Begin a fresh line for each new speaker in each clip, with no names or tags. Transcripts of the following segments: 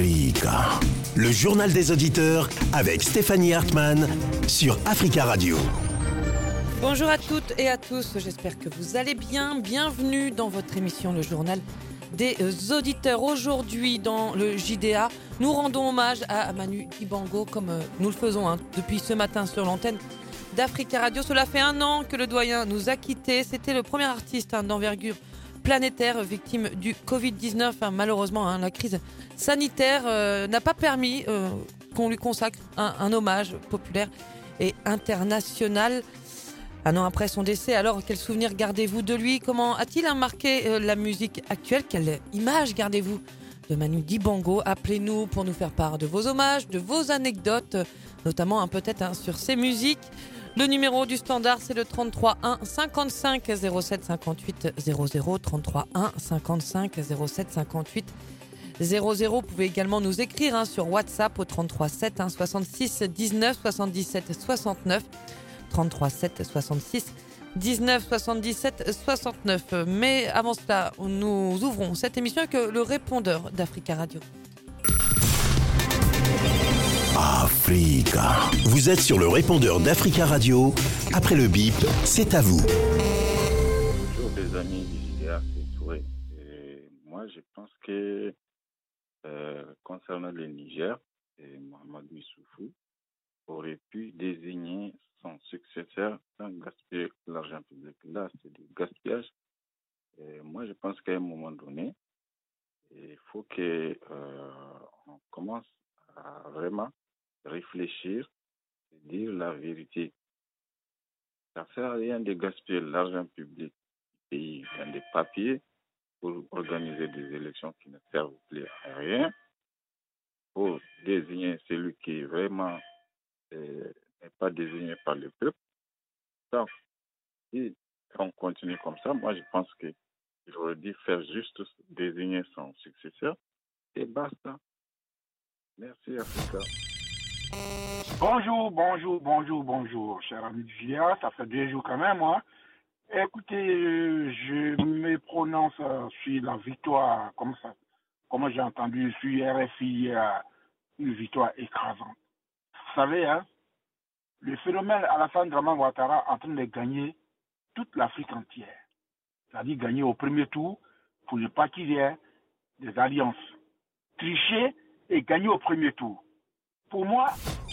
Africa. Le journal des auditeurs avec Stéphanie Hartmann sur Africa Radio.
Bonjour à toutes et à tous, j'espère que vous allez bien. Bienvenue dans votre émission Le Journal des auditeurs. Aujourd'hui dans le JDA, nous rendons hommage à Manu Dibango comme nous le faisons depuis ce matin sur l'antenne d'Africa Radio. Cela fait 1 an que le doyen nous a quittés. C'était le premier artiste d'envergure planétaire victime du Covid-19. Malheureusement, la crise sanitaire n'a pas permis qu'on lui consacre un hommage populaire et international. 1 an après son décès, alors quel souvenir gardez-vous de lui? Comment a-t-il marqué la musique actuelle? Quelle image gardez-vous de Manu Dibango? Appelez-nous pour nous faire part de vos hommages, de vos anecdotes, notamment peut-être sur ses musiques. Le numéro du standard, c'est le 33 1 55 07 58 00, 33 1 55 07 58 00. Vous pouvez également nous écrire sur WhatsApp au 33 7 66 19 77 69, 33 7 66 19 77 69. Mais avant cela, nous ouvrons cette émission avec le répondeur d'Africa Radio.
Africa. Vous êtes sur le répondeur d'Africa Radio. Après le bip, c'est à vous.
Bonjour les amis du JDA, c'est Touré. Et moi, je pense que concernant le Niger, Mohamed Issoufou aurait pu désigner son successeur sans gaspiller l'argent public. Là, c'est du gaspillage. Et moi, je pense qu'à un moment donné, il faut que on commence à vraiment réfléchir et dire la vérité. Ça ne sert à rien de gaspiller l'argent public du pays dans des papiers pour organiser des élections qui ne servent plus à rien, pour désigner celui qui vraiment n'est pas désigné par le peuple. Donc, si on continue comme ça, moi je pense qu'il aurait dû faire juste désigner son successeur et basta. Merci Africa.
Bonjour, cher ami du JDA, ça fait 2 jours quand même, hein. Écoutez, je me prononce sur la victoire, comme j'ai entendu sur RFI, une victoire écrasante. Vous savez, le phénomène Alassane Draman Ouattara est en train de gagner toute l'Afrique entière. C'est-à-dire gagner au premier tour pour ne pas qu'il y ait des alliances. Tricher et gagner au premier tour. Pour moi...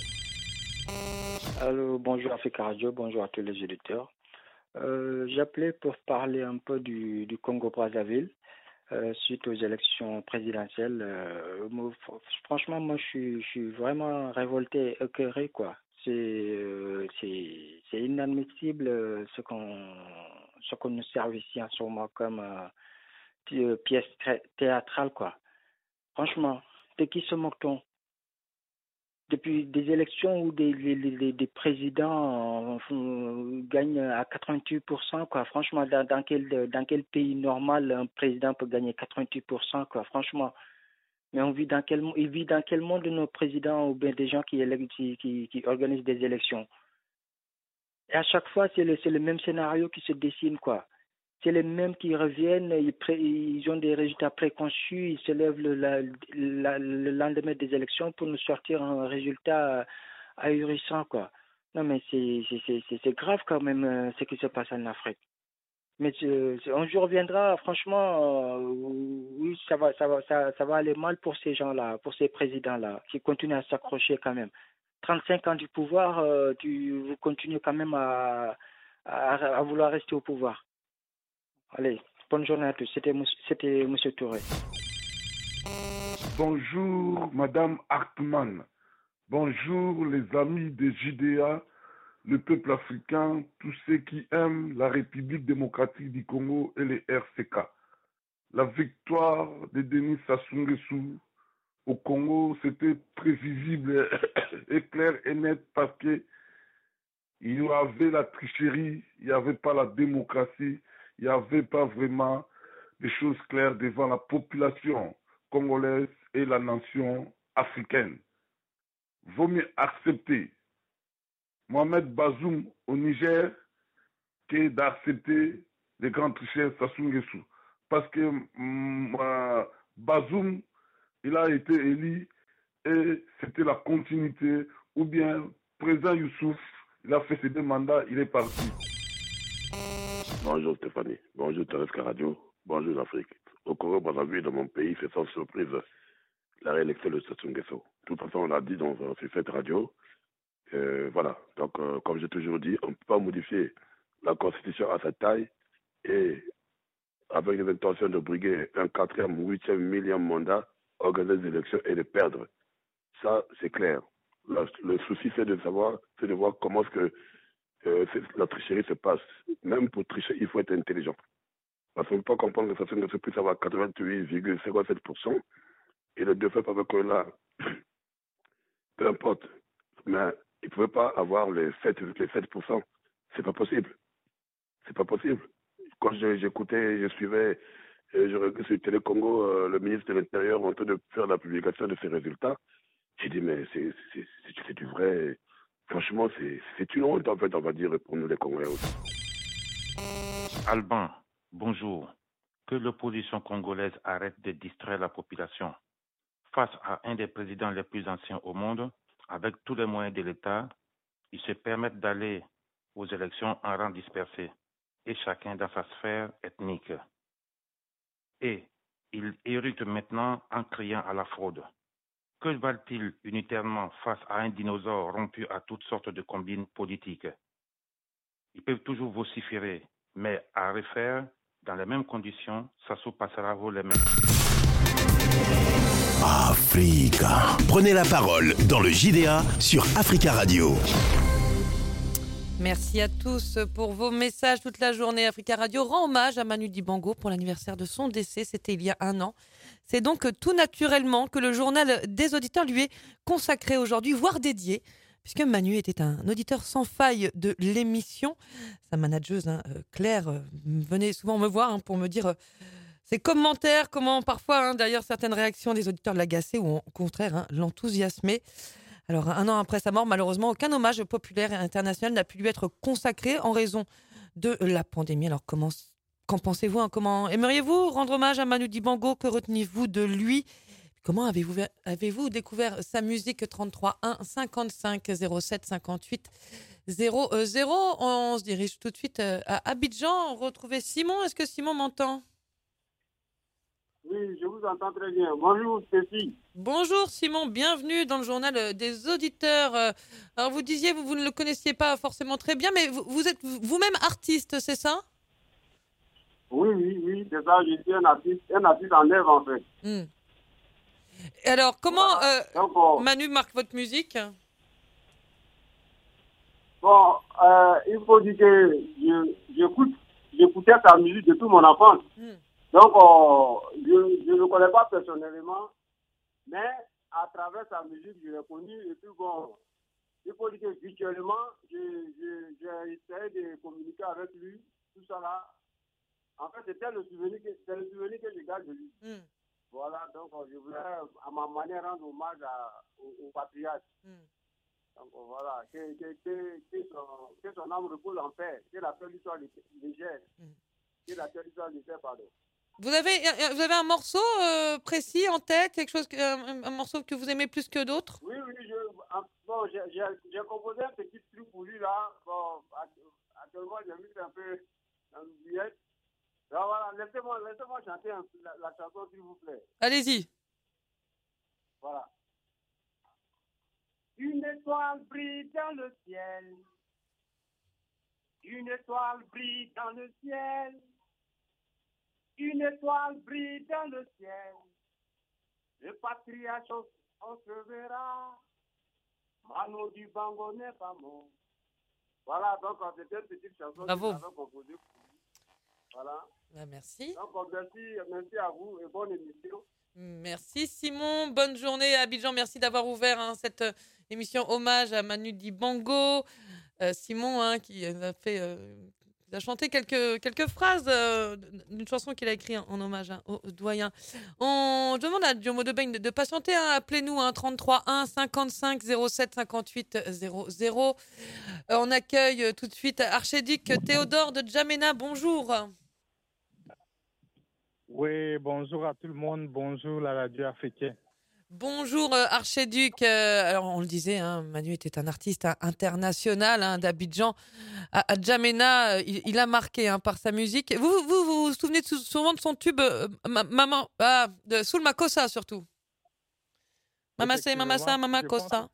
Alors, bonjour Africa Radio, bonjour à tous les auditeurs. J'appelais pour parler un peu du Congo-Brazzaville suite aux élections présidentielles. Franchement, moi, je suis vraiment révolté, écœuré, quoi. C'est inadmissible ce qu'on nous sert ici en ce moment comme pièce théâtrale, quoi. Franchement, de qui se moque-t-on? Depuis des élections où des présidents gagnent à 88%, quoi. Franchement, dans quel pays normal un président peut gagner 88%, quoi. Franchement. Mais il vit dans quel monde nos présidents ou bien des gens qui organisent des élections? Et à chaque fois, c'est le même scénario qui se dessine, quoi. C'est les mêmes qui reviennent, ils ont des résultats préconçus, ils se lèvent le lendemain des élections pour nous sortir un résultat ahurissant, quoi. Non, mais c'est grave quand même ce qui se passe en Afrique. Mais un jour viendra, franchement, oui, ça va aller mal pour ces gens-là, pour ces présidents-là, qui continuent à s'accrocher quand même. 35 ans du pouvoir, vous continuez quand même à vouloir rester au pouvoir. Allez, bonne journée à tous. C'était M. Touré.
Bonjour, Madame Hartmann. Bonjour, les amis des JDA, le peuple africain, tous ceux qui aiment la République démocratique du Congo et les RCK. La victoire de Denis Sassou Nguesso au Congo, c'était prévisible et clair et net parce que il y avait la tricherie, il n'y avait pas la démocratie, il n'y avait pas vraiment des choses claires devant la population congolaise et la nation africaine. Vaut mieux accepter Mohamed Bazoum au Niger que d'accepter les grands tricheurs Sassou Nguesso. Parce que Bazoum il a été élu et c'était la continuité, ou bien président Youssouf, il a fait ses 2 mandats, il est parti.
Bonjour Stéphanie, bonjour Terrestre Radio, bonjour l'Afrique. Au Congo-Brazzaville, dans mon pays, c'est sans surprise la réélection de Sassou Nguesso. De toute façon, on l'a dit sur cette radio. Voilà, donc comme j'ai toujours dit, on ne peut pas modifier la Constitution à cette taille et avec les intentions de briguer un 4e ou 8e millième mandat, organiser des élections et de perdre. Ça, c'est clair. Le souci, c'est de voir comment est-ce que la tricherie se passe. Même pour tricher, il faut être intelligent. Parce qu'on ne peut pas comprendre que ça puisse avoir 88,57% et le 2 février avec là, peu importe. Mais il ne pouvait pas avoir les 7%. C'est pas possible. C'est pas possible. Quand j'écoutais, je suivais, je regardais sur Télé Congo, le ministre de l'Intérieur en train de faire la publication de ses résultats, j'ai dit, mais c'est du vrai. Franchement, c'est une honte, en fait, on va dire, pour nous les Congolais aussi.
Alban, bonjour. Que l'opposition congolaise arrête de distraire la population. Face à un des présidents les plus anciens au monde, avec tous les moyens de l'État, ils se permettent d'aller aux élections en rang dispersé, et chacun dans sa sphère ethnique. Et ils héritent maintenant en criant à la fraude. Que valent-ils unitairement face à un dinosaure rompu à toutes sortes de combines politiques? Ils peuvent toujours vociférer, mais à refaire, dans les mêmes conditions, Sassou passera haut les mains.
Africa. Prenez la parole dans le JDA sur Africa Radio.
Merci à tous pour vos messages toute la journée. Africa Radio rend hommage à Manu Dibango pour l'anniversaire de son décès. C'était il y a 1 an. C'est donc tout naturellement que le journal des auditeurs lui est consacré aujourd'hui, voire dédié, puisque Manu était un auditeur sans faille de l'émission. Sa manageuse, Claire, venait souvent me voir pour me dire ses commentaires, comment parfois, d'ailleurs, certaines réactions des auditeurs l'agaçaient ou au contraire l'enthousiasmaient. Alors, 1 an après sa mort, malheureusement, aucun hommage populaire et international n'a pu lui être consacré en raison de la pandémie. Alors, qu'en pensez-vous Comment aimeriez-vous rendre hommage à Manu Dibango? Que retenez-vous de lui? Comment avez-vous découvert sa musique? 33 1 55 07 58 00. On se dirige tout de suite à Abidjan. Retrouver Simon. Est-ce que Simon m'entend?
Oui, je vous entends très bien. Bonjour, Stéphie.
Bonjour Simon, bienvenue dans le journal des auditeurs. Alors vous disiez, vous ne le connaissiez pas forcément très bien, mais vous êtes vous-même artiste, c'est ça?
Oui, c'est ça, je suis un artiste en œuvre en fait.
Et alors, comment
Donc,
Manu marque votre musique?
Bon, il faut dire que j'écoutais sa musique de toute mon enfance. Donc, je ne le connais pas personnellement, mais à travers sa musique, je l'ai connu. Et puis, bon, il faut dire que virtuellement, j'ai essayé de communiquer avec lui, tout ça là. En fait, c'est le souvenir que je garde de lui. Voilà, donc je voulais, à ma manière, rendre hommage au patriarche. Donc, voilà, que son âme repose en paix, que la paix lui soit légère, que la paix lui soit légère, pardon.
Vous avez un morceau précis en tête, quelque chose, un morceau que vous aimez plus que d'autres?
Oui, j'ai composé un petit truc pour lui là. Bon, actuellement, j'ai mis un peu dans l'oubliette. Alors voilà, laissez-moi chanter la chanson, s'il vous plaît.
Allez-y.
Voilà. Une étoile brille dans le ciel. Une étoile brille dans le ciel. Une étoile brille dans le ciel. Le patriarche, on se verra. Manu Dibango n'est pas mort. Voilà, donc c'était une petite chanson que j'avais composée. Voilà.
Merci.
Donc merci à vous et bonne émission.
Merci Simon, bonne journée à Abidjan. Merci d'avoir ouvert cette émission hommage à Manu Dibango. Simon qui a chanté quelques phrases d'une chanson qu'il a écrite en hommage au doyen. On demande à Diomo Debeigne de patienter. Appelez-nous 33 1 55 07 58 00. On accueille tout de suite Archéduc Théodore de Djamena. Bonjour.
Oui, bonjour à tout le monde. Bonjour la radio africaine.
Bonjour Archiduc. Alors on le disait, hein, Manu était un artiste international d'Abidjan à Djamena. Il a marqué par sa musique. Vous souvenez souvent de son tube Maman, de Soul Makossa surtout. Mama c'est Mama Kossa.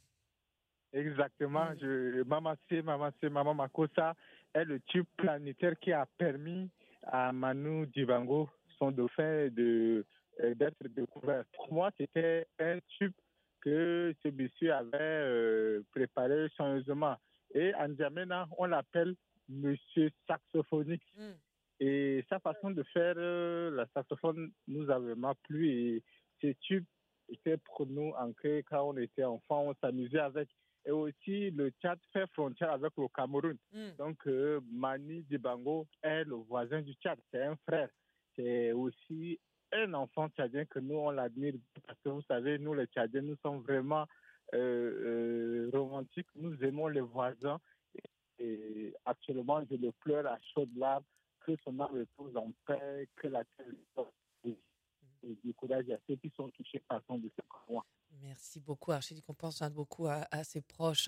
Exactement. Mama Mama Makossa est le tube planétaire qui a permis à Manu Dibango, son dauphin, d'être découvert. Pour moi, c'était un tube que ce monsieur avait préparé soigneusement. Et en Djamena, on l'appelle Monsieur Saxophoniste. Et sa façon de faire la saxophone nous a vraiment plu. Et ce tube était pour nous ancré quand on était enfant, on s'amusait avec. Et aussi, le Tchad fait frontière avec le Cameroun. Donc, Manu Dibango est le voisin du Tchad. C'est un frère. C'est aussi un enfant tchadien que nous, on l'admire. Parce que vous savez, nous, les Tchadiens, nous sommes vraiment romantiques. Nous aimons les voisins. Et actuellement, je le pleure à chaudes larmes. Que son âme repose en paix, que la terre et du courage à ceux qui sont touchés par son décès comme moi.
Merci beaucoup, Archiduc. On pense beaucoup à ses proches.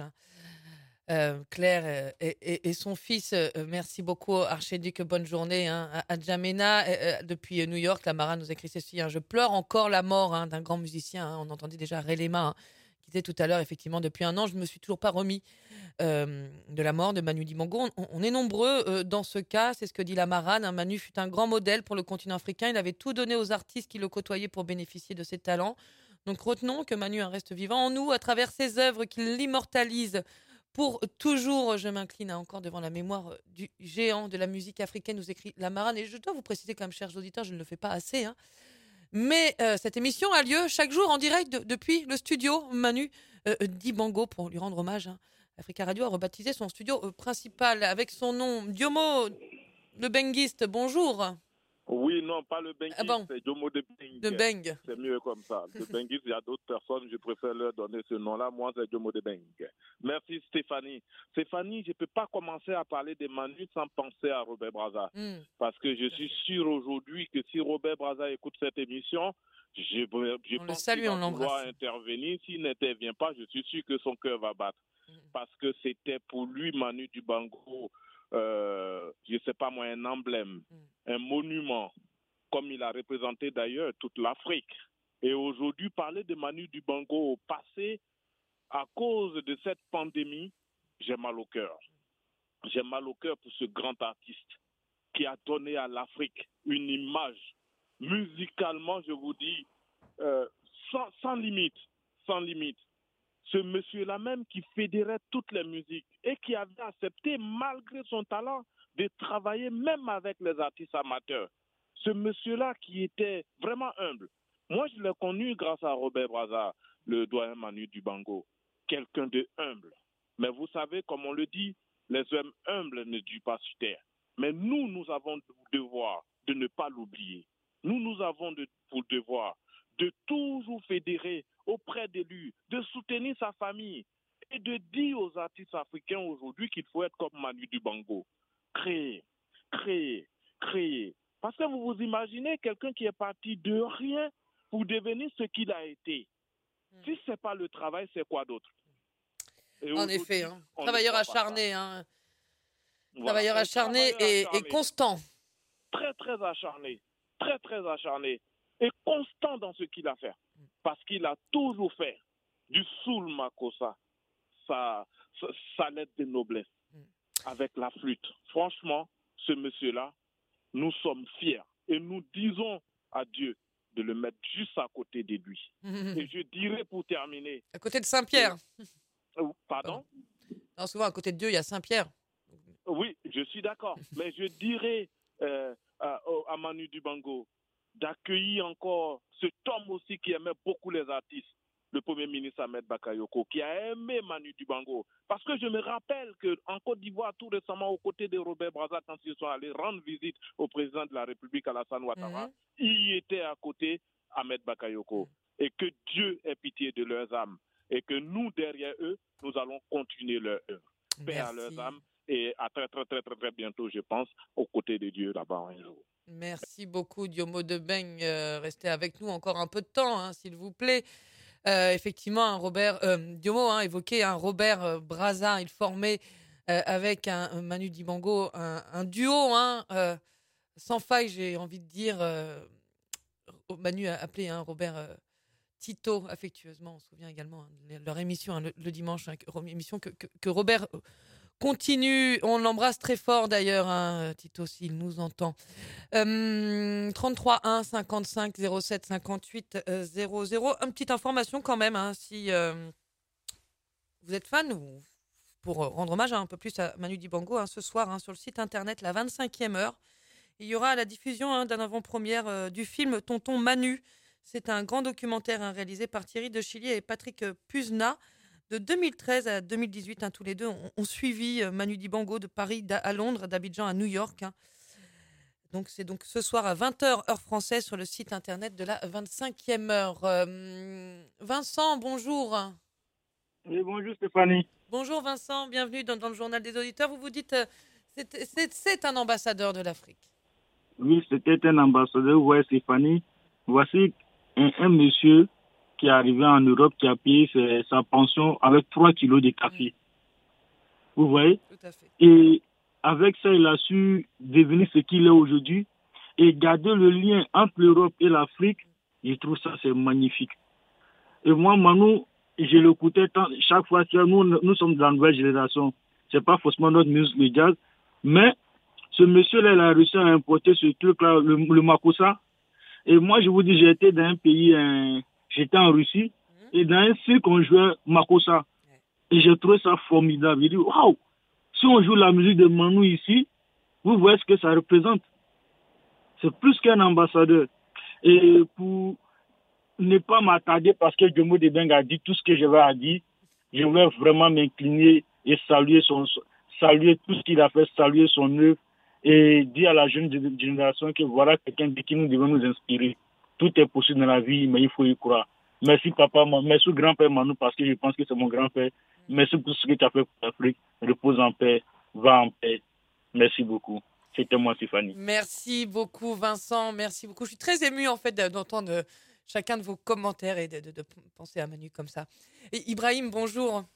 Claire et son fils. Merci beaucoup, Archiduc. Bonne journée à Djamena. Depuis New York, la Mara nous écrit ceci. Je pleure encore la mort d'un grand musicien. On entendait déjà Relema qui disait tout à l'heure, effectivement, depuis 1 an, je ne me suis toujours pas remis de la mort de Manu Dibango. On est nombreux dans ce cas. C'est ce que dit la Marane. Manu fut un grand modèle pour le continent africain. Il avait tout donné aux artistes qui le côtoyaient pour bénéficier de ses talents. Donc retenons que Manu reste vivant en nous à travers ses œuvres qu'il l'immortalise pour toujours. Je m'incline encore devant la mémoire du géant de la musique africaine, nous écrit la Marane. Et je dois vous préciser quand même, chers auditeurs, je ne le fais pas assez. Mais cette émission a lieu chaque jour en direct depuis le studio Manu Dibango pour lui rendre hommage. Africa Radio a rebaptisé son studio principal avec son nom. Diomo le Benguiste, bonjour.
Oui, non, pas le Benguiste, c'est Diomo de Beng.
De Beng.
C'est mieux comme ça. Le Benguiste, il y a d'autres personnes, je préfère leur donner ce nom-là. Moi, c'est Diomo de Beng. Merci Stéphanie. Stéphanie, je ne peux pas commencer à parler de Manu sans penser à Robert Brazza. Parce que je suis sûr aujourd'hui que si Robert Brazza écoute cette émission, je pense qu'il va pouvoir intervenir. S'il n'intervient pas, je suis sûr que son cœur va battre. Parce que c'était pour lui, Manu Dibango, je ne sais pas moi, un emblème, un monument, comme il a représenté d'ailleurs toute l'Afrique. Et aujourd'hui, parler de Manu Dibango au passé, à cause de cette pandémie, j'ai mal au cœur. J'ai mal au cœur pour ce grand artiste qui a donné à l'Afrique une image, musicalement, je vous dis, sans limite, sans limite. Ce monsieur-là même qui fédérait toutes les musiques et qui avait accepté, malgré son talent, de travailler même avec les artistes amateurs. Ce monsieur-là qui était vraiment humble. Moi, je l'ai connu grâce à Robert Brazza, le doyen Manu Dibango. Quelqu'un de humble. Mais vous savez, comme on le dit, les hommes humbles ne durent pas sur terre. Mais nous avons le devoir de ne pas l'oublier. Nous avons pour devoir de toujours fédérer auprès de lui, de soutenir sa famille et de dire aux artistes africains aujourd'hui qu'il faut être comme Manu Dibango. Créer. Parce que vous vous imaginez quelqu'un qui est parti de rien pour devenir ce qu'il a été. Si ce n'est pas le travail, c'est quoi d'autre?
En effet, travailleur acharné. Voilà, travailleur acharné et constant.
Très, très acharné. Très, très acharné. Et constant dans ce qu'il a fait. Parce qu'il a toujours fait du Soul Makossa sa lettre de noblesse avec la flûte. Franchement, ce monsieur-là, nous sommes fiers et nous disons à Dieu de le mettre juste à côté de lui. Et je dirais pour terminer...
À côté de Saint-Pierre.
Pardon?
Non, souvent à côté de Dieu, il y a Saint-Pierre.
Oui, je suis d'accord. Mais je dirais à Manu Dibango d'accueillir encore cet homme aussi qui aimait beaucoup les artistes, le Premier ministre Ahmed Bakayoko, qui a aimé Manu Dibango. Parce que je me rappelle qu'en Côte d'Ivoire, tout récemment, aux côtés de Robert Brazza, quand ils sont allés rendre visite au président de la République, Alassane Ouattara, il y était à côté Ahmed Bakayoko. Et que Dieu ait pitié de leurs âmes. Et que nous, derrière eux, nous allons continuer leur œuvre. Paix à leurs âmes. Et à très, très, très, très, très bientôt, je pense, aux côtés de Dieu là-bas un jour.
Merci beaucoup, Diomo de Beng. Restez avec nous encore un peu de temps, hein, s'il vous plaît. Effectivement, Diomo évoquait Robert Brazza. Il formait avec un Manu Dibango un duo sans faille, j'ai envie de dire. Manu a appelé Robert Tito affectueusement. On se souvient également de leur émission le dimanche, émission que Robert continue. On l'embrasse très fort d'ailleurs, Tito, s'il nous entend. 33 1 55 07 58 00. Une petite information quand même, si vous êtes fan, ou pour rendre hommage un peu plus à Manu Dibango, ce soir sur le site internet, la 25e heure, il y aura la diffusion d'un avant-première du film Tonton Manu. C'est un grand documentaire réalisé par Thierry de Chilly et Patrick Puzna. De 2013 à 2018, tous les deux ont suivi Manu Dibango de Paris à Londres, d'Abidjan à New York. Donc c'est donc ce soir à 20h heure française sur le site internet de la 25e heure. Vincent, bonjour.
Oui, bonjour Stéphanie.
Bonjour Vincent, bienvenue dans le journal des auditeurs. Vous vous dites c'est un ambassadeur de l'Afrique.
Oui, c'était un ambassadeur. Ouais, Stéphanie. Voici un monsieur qui est arrivé en Europe, qui a payé sa pension avec 3 kilos de café. Vous voyez?
Tout à fait.
Et avec ça, il a su devenir ce qu'il est aujourd'hui et garder le lien entre l'Europe et l'Afrique. Je trouve ça, c'est magnifique. Et moi, Manu, je l'écoutais chaque fois que nous sommes de la nouvelle génération. C'est pas forcément notre musique, le jazz, mais ce monsieur-là, il a réussi à importer ce truc-là, le makossa. Et moi, je vous dis, j'étais dans un pays, j'étais en Russie, et dans un cirque, on jouait makossa. Et j'ai trouvé ça formidable. J'ai dit, waouh, si on joue la musique de Manu ici, vous voyez ce que ça représente. C'est plus qu'un ambassadeur. Et pour ne pas m'attarder, parce que Diomo de Beng a dit tout ce que j'avais à dire, je voulais vraiment m'incliner et saluer tout ce qu'il a fait, saluer son œuvre, et dire à la jeune génération que voilà quelqu'un de qui nous devons nous inspirer. Tout est possible dans la vie, mais il faut y croire. Merci papa, merci grand-père Manu, parce que je pense que c'est mon grand-père. Merci pour ce que tu as fait pour l'Afrique. Repose en paix, va en paix. Merci beaucoup. C'était moi, Stéphanie.
Merci beaucoup, Vincent. Merci beaucoup. Je suis très ému en fait d'entendre chacun de vos commentaires et de penser à Manu comme ça. Et Ibrahim, bonjour.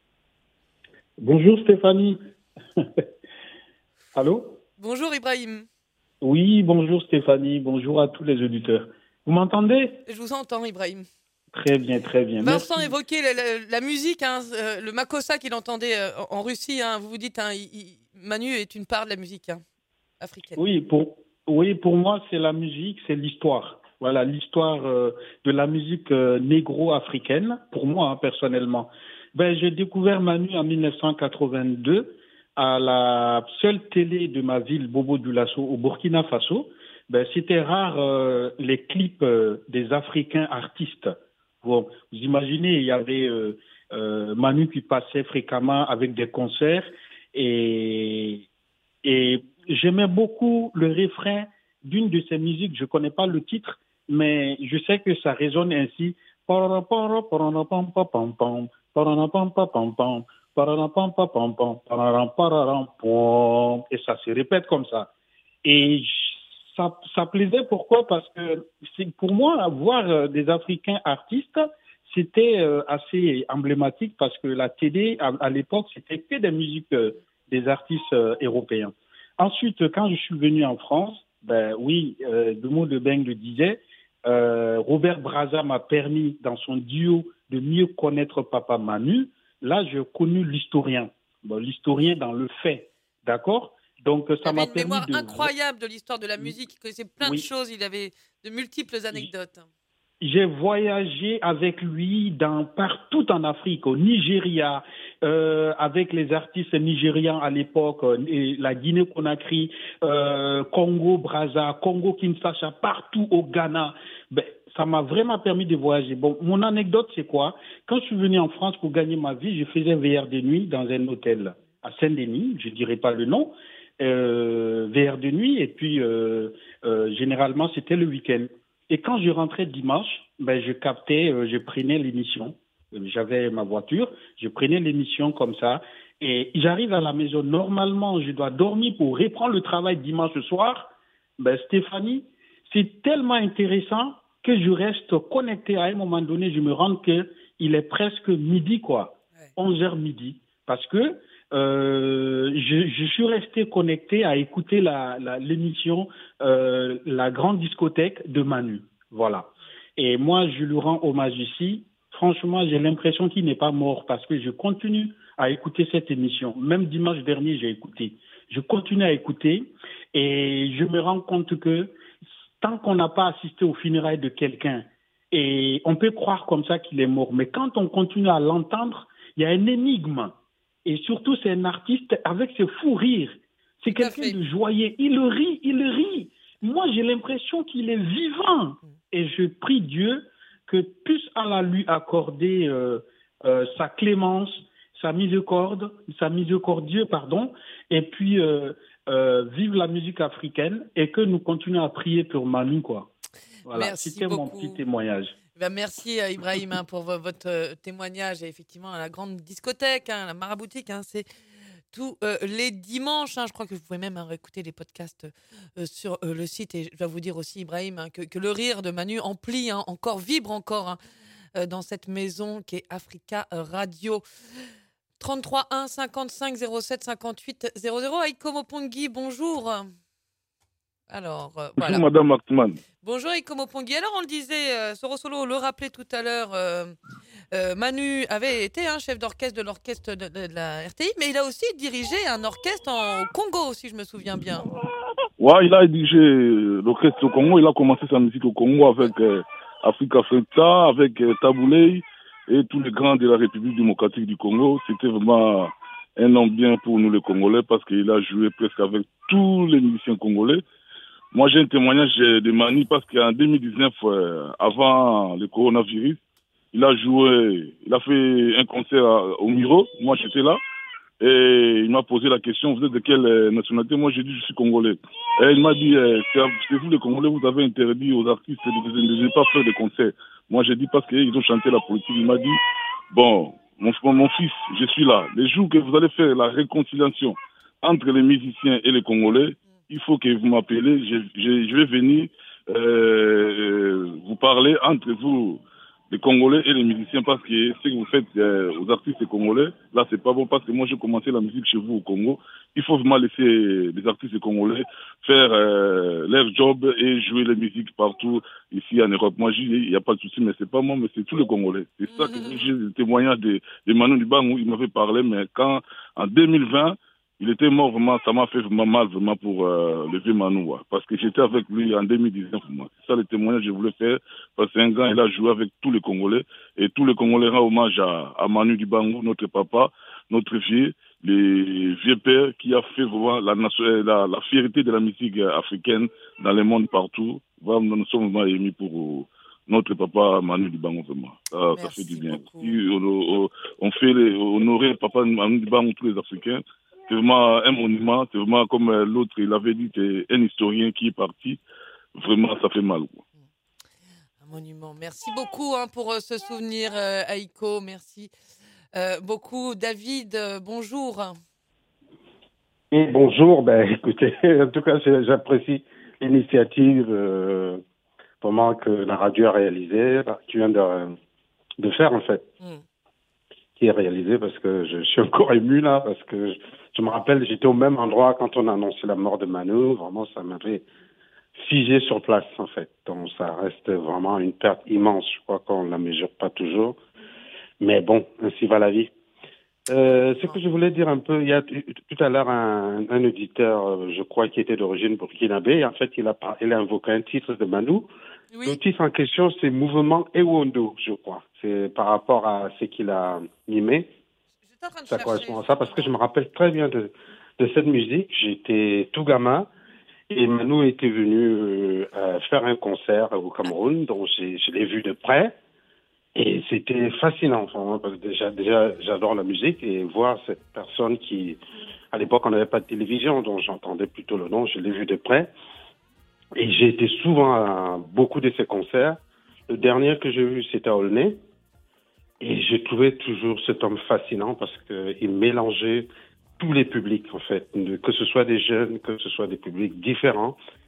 Bonjour Stéphanie. Allô?
Bonjour Ibrahim.
Oui, bonjour Stéphanie. Bonjour à tous les auditeurs. Vous m'entendez?
Je vous entends, Ibrahim.
Très bien, très bien.
Vincent
Merci.
évoquait la musique, le makossa qu'il entendait en Russie. Vous vous dites, Manu est une part de la musique africaine.
Oui, pour moi, c'est la musique, c'est l'histoire. Voilà, l'histoire de la musique négro-africaine, pour moi, personnellement. J'ai découvert Manu en 1982 à la seule télé de ma ville, Bobo Dioulasso, au Burkina Faso. C'était rare les clips des Africains artistes. Bon, vous imaginez, il y avait Manu qui passait fréquemment avec des concerts et j'aimais beaucoup le refrain d'une de ses musiques. Je ne connais pas le titre, mais je sais que ça résonne ainsi. Et ça se répète comme ça. Et ça plaisait, pourquoi? Parce que pour moi, voir des Africains artistes, c'était assez emblématique parce que la télé, à l'époque, c'était que des musiques des artistes européens. Ensuite, quand je suis venu en France, Diomo de Beng le disait, Robert Brazza m'a permis, dans son duo, de mieux connaître Papa Manu. Là, j'ai connu l'historien. L'historien dans le fait, d'accord? Donc, ça m'a permis
une mémoire incroyable de l'histoire de la musique. Il connaissait plein de choses. Il avait de multiples anecdotes.
J'ai voyagé avec lui partout en Afrique, au Nigeria, avec les artistes nigérians à l'époque, la Guinée-Conakry, Congo-Brazza, Congo-Kinshasa, partout au Ghana. Ça m'a vraiment permis de voyager. Bon, mon anecdote, c'est quoi? Quand je suis venu en France pour gagner ma vie, je faisais VR de nuit dans un hôtel à Saint-Denis, je ne dirai pas le nom, VR de nuit, et puis généralement, c'était le week-end. Et quand je rentrais dimanche, je prenais l'émission. J'avais ma voiture, je prenais l'émission comme ça. Et j'arrive à la maison. Normalement, je dois dormir pour reprendre le travail dimanche soir. Stéphanie, c'est tellement intéressant que je reste connecté. À un moment donné, je me rends que il est presque midi, quoi. 11h midi. Parce que je suis resté connecté à écouter l'émission La Grande Discothèque de Manu. Voilà. Et moi, je lui rends hommage ici. Franchement, j'ai l'impression qu'il n'est pas mort parce que je continue à écouter cette émission. Même dimanche dernier, j'ai écouté. Je continue à écouter et je me rends compte que tant qu'on n'a pas assisté aux funérailles de quelqu'un, et on peut croire comme ça qu'il est mort, mais quand on continue à l'entendre, il y a un énigme. Et surtout, c'est un artiste avec ses fous rires. C'est quelqu'un de joyeux. Il rit. Moi, j'ai l'impression qu'il est vivant. Et je prie Dieu que puisse Allah lui accorder sa clémence, sa miséricordieux, et puis vive la musique africaine et que nous continuons à prier pour Manu, quoi. Voilà, c'était mon petit témoignage.
Merci Ibrahim pour votre témoignage. Et effectivement, la grande discothèque, la maraboutique, c'est tous les dimanches. Je crois que vous pouvez même écouter les podcasts sur le site. Et je dois vous dire aussi, Ibrahim, que le rire de Manu vibre encore dans cette maison qui est Africa Radio. 33 1 55 07 58 00. Aïko Mopongi, bonjour. Alors,
bonjour Madame Hartmann.
Bonjour Aïko Mopongi. Alors, on le disait, Soro Solo le rappelait tout à l'heure, Manu avait été chef d'orchestre de l'orchestre de la RTI, mais il a aussi dirigé un orchestre au Congo, si je me souviens bien.
Ouais, il a dirigé l'orchestre au Congo. Il a commencé sa musique au Congo avec Africa Feta, avec Tabouley et tous les grands de la République démocratique du Congo. C'était vraiment un homme bien pour nous les Congolais parce qu'il a joué presque avec tous les musiciens congolais. Moi, j'ai un témoignage de Manu parce qu'en 2019, avant le coronavirus, il a fait un concert au Miro. Moi, j'étais là. Et il m'a posé la question, vous êtes de quelle nationalité? Moi, j'ai dit, je suis congolais. Et il m'a dit, c'est vous les Congolais, vous avez interdit aux artistes de ne pas faire de concerts. Moi, j'ai dit, parce qu'ils ont chanté la politique. Il m'a dit, bon, mon fils, je suis là. Les jours que vous allez faire la réconciliation entre les musiciens et les Congolais, il faut que vous m'appelez. Je vais venir vous parler entre vous, les Congolais et les musiciens, parce que ce que vous faites aux artistes congolais, là, c'est pas bon, parce que moi, j'ai commencé la musique chez vous au Congo. Il faut vraiment laisser les artistes congolais faire leur job et jouer la musique partout ici en Europe. Moi, il n'y a pas de souci, mais c'est pas moi, mais c'est tous les Congolais. C'est ça que j'ai le témoignage de Manu Dibango, il m'avait parlé, mais quand, en 2020, il était mort vraiment, ça m'a fait vraiment mal vraiment pour lever Manu, parce que j'étais avec lui en 2019. Moi. C'est ça le témoignage que je voulais faire, parce qu'un gars, il a joué avec tous les Congolais, et tous les Congolais rendent hommage à Manu Dibango, notre papa, notre vieux, les vieux pères qui a fait vraiment la fierté de la musique africaine dans le monde partout. Vraiment, nous sommes vraiment émis pour notre papa Manu Dibango, vraiment. Ça fait du bien. On fait honorer papa Manu Dibango, tous les Africains. C'est vraiment un monument, c'est vraiment comme l'autre, il avait dit, c'est un historien qui est parti. Vraiment, ça fait mal.
Un monument. Merci beaucoup pour ce souvenir, Aïko. Merci beaucoup. David, bonjour.
Et bonjour. Écoutez, en tout cas, j'apprécie l'initiative vraiment que la radio a réalisée, qui vient de faire, en fait. Qui est réalisée, parce que je suis encore ému, là, parce que je me rappelle, j'étais au même endroit quand on a annoncé la mort de Manu. Vraiment, ça m'avait figé sur place, en fait. Donc, ça reste vraiment une perte immense. Je crois qu'on ne la mesure pas toujours. Mais bon, ainsi va la vie. Ce que je voulais dire un peu, il y a tout à l'heure un auditeur, je crois, qui était d'origine burkinabé. En fait, il a invoqué un titre de Manu. Oui. Le titre en question, c'est Mouvement Ewondo, je crois. C'est par rapport à ce qu'il a mimé. Ça correspond à ça, parce que je me rappelle très bien de cette musique. J'étais tout gamin et Manu était venu faire un concert au Cameroun, donc je l'ai vu de près. Et c'était fascinant, vraiment, parce que déjà, j'adore la musique, et voir cette personne qui, à l'époque, on n'avait pas de télévision, donc j'entendais plutôt le nom, je l'ai vu de près. Et j'ai été souvent à beaucoup de ses concerts. Le dernier que j'ai vu, c'était à Aulnay. Et j'ai trouvé toujours cet homme fascinant parce qu'il mélangeait tous les publics, en fait, que ce soit des jeunes, que ce soit des publics différents.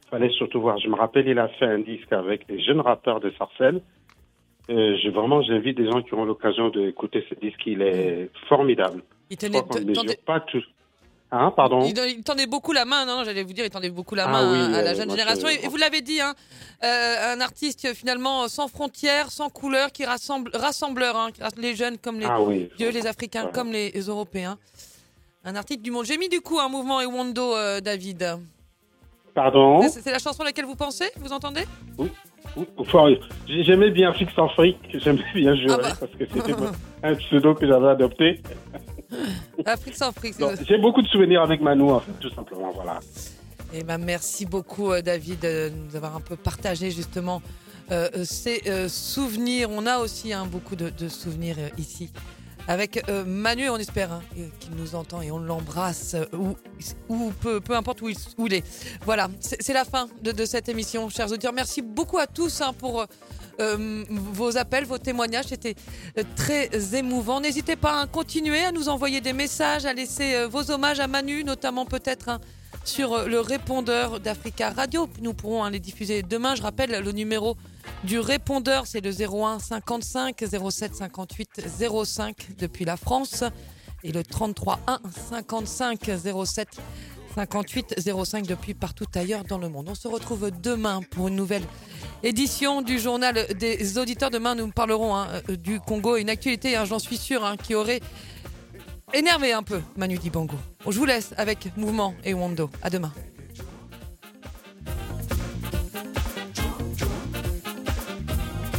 Fallait surtout voir. Je me rappelle, il a fait un disque avec les jeunes rappeurs de Sarcelles. J'invite des gens qui ont l'occasion d'écouter ce disque. Il est formidable.
Il tenait
pas tout. Hein, pardon.
Il tendait beaucoup la main, non? J'allais vous dire, il tendait beaucoup la main à la jeune génération. Et vous l'avez dit, un artiste finalement sans frontières, sans couleurs, qui rassembleur, qui rassemble les jeunes comme les vieux, les Africains comme les Européens. Un artiste du monde. J'ai mis du coup un mouvement Ewondo, David.
Pardon.
C'est la chanson à laquelle vous pensez? Vous entendez?
Oui. Enfin, j'aimais bien Fix Afrique, j'aimais bien jurer parce que c'était un pseudo que j'avais adopté.
Afrique sans fric.
J'ai beaucoup de souvenirs avec Manu, en fait, tout simplement, voilà.
Eh ben, merci beaucoup, David, de nous avoir un peu partagé justement ces souvenirs. On a aussi beaucoup de souvenirs ici. Avec Manu, on espère qu'il nous entend et on l'embrasse ou peu importe où il est. Voilà, c'est la fin de cette émission, chers auditeurs. Merci beaucoup à tous pour vos appels, vos témoignages. C'était très émouvant. N'hésitez pas à continuer à nous envoyer des messages, à laisser vos hommages à Manu, notamment peut-être sur le répondeur d'Africa Radio. Nous pourrons les diffuser demain. Je rappelle le numéro du répondeur, c'est le 01 55 07 58 05 depuis la France et le 33 1 55 07 58 05 depuis partout ailleurs dans le monde. On se retrouve demain pour une nouvelle édition du journal des auditeurs. Demain, nous parlerons du Congo, une actualité, j'en suis sûr, qui aurait énervé un peu Manu Dibango. Je vous laisse avec Mouvement Ewondo. À demain.